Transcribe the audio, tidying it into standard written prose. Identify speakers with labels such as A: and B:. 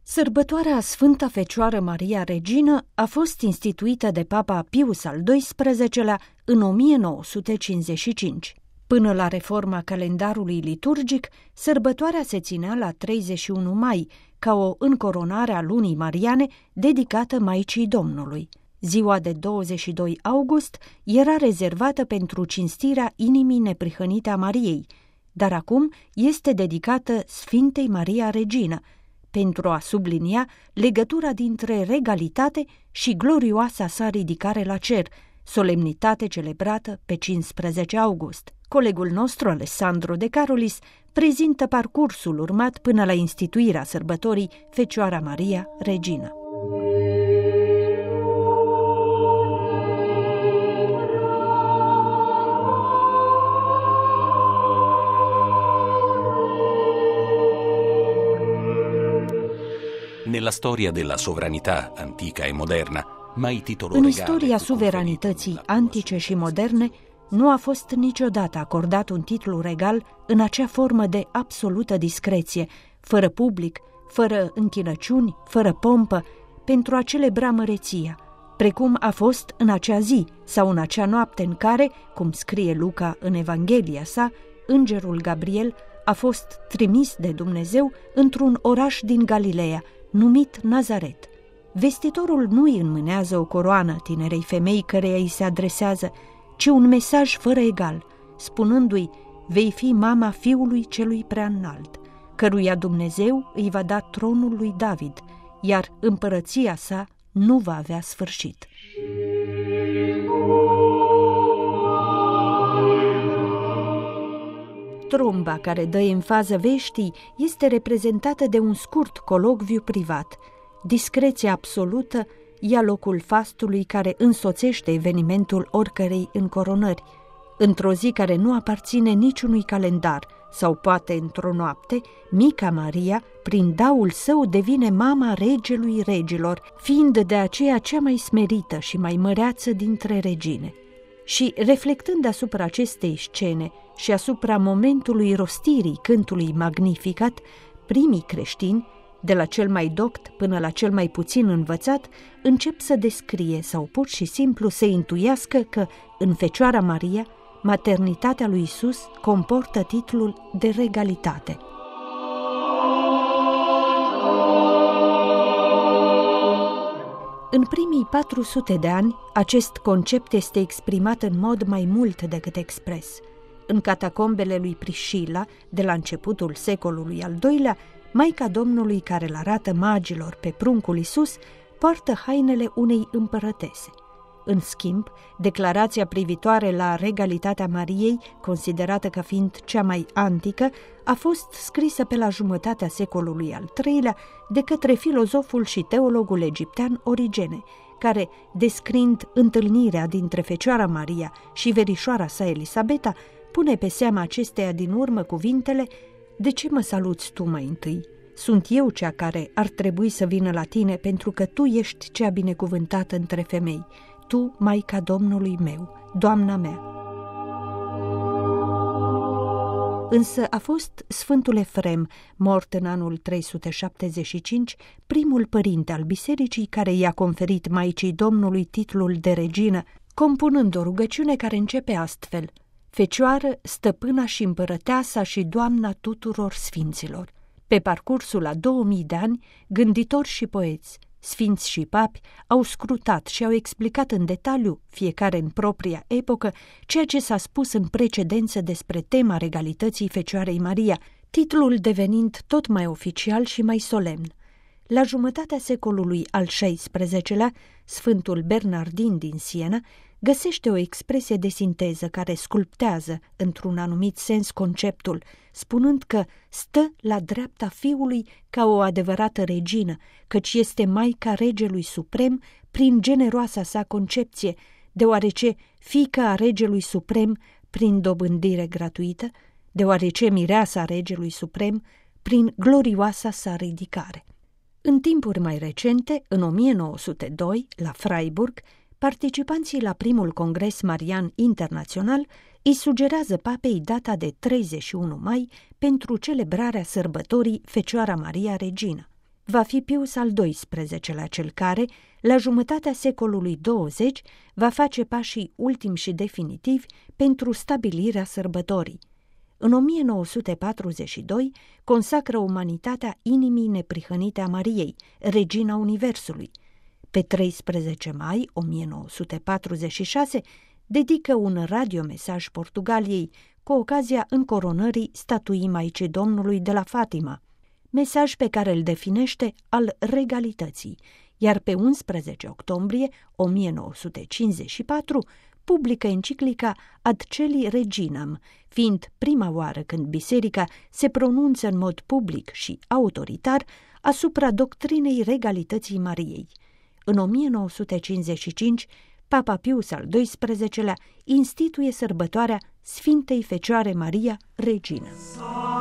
A: Sărbătoarea Sfânta Fecioară Maria Regină a fost instituită de Papa Pius al XII-lea în 1955. Până la reforma calendarului liturgic, sărbătoarea se ținea la 31 mai, ca o încoronare a lunii mariane dedicată Maicii Domnului. Ziua de 22 august era rezervată pentru cinstirea inimii neprihănite a Mariei, dar acum este dedicată Sfintei Maria Regină, pentru a sublinia legătura dintre regalitate și glorioasa sa ridicare la cer, solemnitate celebrată pe 15 august. Colegul nostru, Alessandro De Carolis, prezintă parcursul urmat până la instituirea sărbătorii Fecioara Maria Regină.
B: Nella storia della sovranità antica e moderna, mai titolo
A: În
B: regale
A: istoria
B: fu
A: suveranității
B: conferito nella
A: antice și moderne, nu a fost niciodată acordat un titlu regal în acea formă de absolută discreție, fără public, fără închinăciuni, fără pompă, pentru a celebra măreția, precum a fost în acea zi sau în acea noapte în care, cum scrie Luca în Evanghelia sa, îngerul Gabriel a fost trimis de Dumnezeu într-un oraș din Galileea, numit Nazaret. Vestitorul nu îi înmânează o coroană tinerei femei căreia îi se adresează, ci un mesaj fără egal, spunându-i: vei fi mama fiului celui preaînalt, căruia Dumnezeu îi va da tronul lui David, iar împărăția sa nu va avea sfârșit. Tromba care dă emfază veștii este reprezentată de un scurt colocviu privat. Discreția absolută ia locul fastului care însoțește evenimentul oricărei încoronări. Într-o zi care nu aparține niciunui calendar, sau poate într-o noapte, mica Maria, prin daul său, devine mama regelui regilor, fiind de aceea cea mai smerită și mai măreață dintre regine. Și, reflectând asupra acestei scene și asupra momentului rostirii cântului Magnificat, primii creștini, de la cel mai doct până la cel mai puțin învățat, încep să descrie sau pur și simplu să intuiască că, în Fecioara Maria, maternitatea lui Isus comportă titlul de regalitate. În primii 400 de ani, acest concept este exprimat în mod mai mult decât expres. În catacombele lui Priscila, de la începutul secolului al II-lea, Maica Domnului care îl arată magilor pe pruncul Isus poartă hainele unei împărătese. În schimb, declarația privitoare la regalitatea Mariei, considerată ca fiind cea mai antică, a fost scrisă pe la jumătatea secolului al III-lea de către filozoful și teologul egiptean Origene, care, descriind întâlnirea dintre Fecioara Maria și verișoara sa Elisabeta, pune pe seama acesteia din urmă cuvintele: de ce mă saluți tu mai întâi? Sunt eu cea care ar trebui să vină la tine, pentru că tu ești cea binecuvântată între femei, tu, Maica Domnului meu, Doamna mea. Însă a fost Sfântul Efrem, mort în anul 375, primul părinte al bisericii care i-a conferit Maicii Domnului titlul de regină, compunând o rugăciune care începe astfel: Fecioară, stăpâna și împărăteasa și doamna tuturor sfinților. Pe parcursul a 2000 de ani, gânditori și poeți, sfinți și papi au scrutat și au explicat în detaliu, fiecare în propria epocă, ceea ce s-a spus în precedență despre tema regalității Fecioarei Maria, titlul devenind tot mai oficial și mai solemn. La jumătatea secolului al XVI-lea, Sfântul Bernardin din Siena găsește o expresie de sinteză care sculptează, într-un anumit sens, conceptul, spunând că stă la dreapta Fiului ca o adevărată regină, căci este Maica Regelui Suprem prin generoasa sa concepție, deoarece fiica a Regelui Suprem prin dobândire gratuită, deoarece mireasa Regelui Suprem prin glorioasa sa ridicare. În timpuri mai recente, în 1902, la Freiburg, participanții la primul congres marian internațional îi sugerează papei data de 31 mai pentru celebrarea sărbătorii Fecioara Maria Regină. va fi Pius al XII-lea cel care, la jumătatea secolului 20, va face pașii ultimi și definitivi pentru stabilirea sărbătorii. În 1942 consacră umanitatea inimii neprihănite a Mariei, regina Universului. Pe 13 mai 1946 dedică un radiomesaj Portugaliei cu ocazia încoronării statuii Maicii Domnului de la Fatima, mesaj pe care îl definește al regalității, iar pe 11 octombrie 1954 publică enciclica Ad Celi Reginam, fiind prima oară când biserica se pronunță în mod public și autoritar asupra doctrinei regalității Mariei. În 1955, Papa Pius al XII-lea instituie sărbătoarea Sfintei Fecioare Maria, Regină.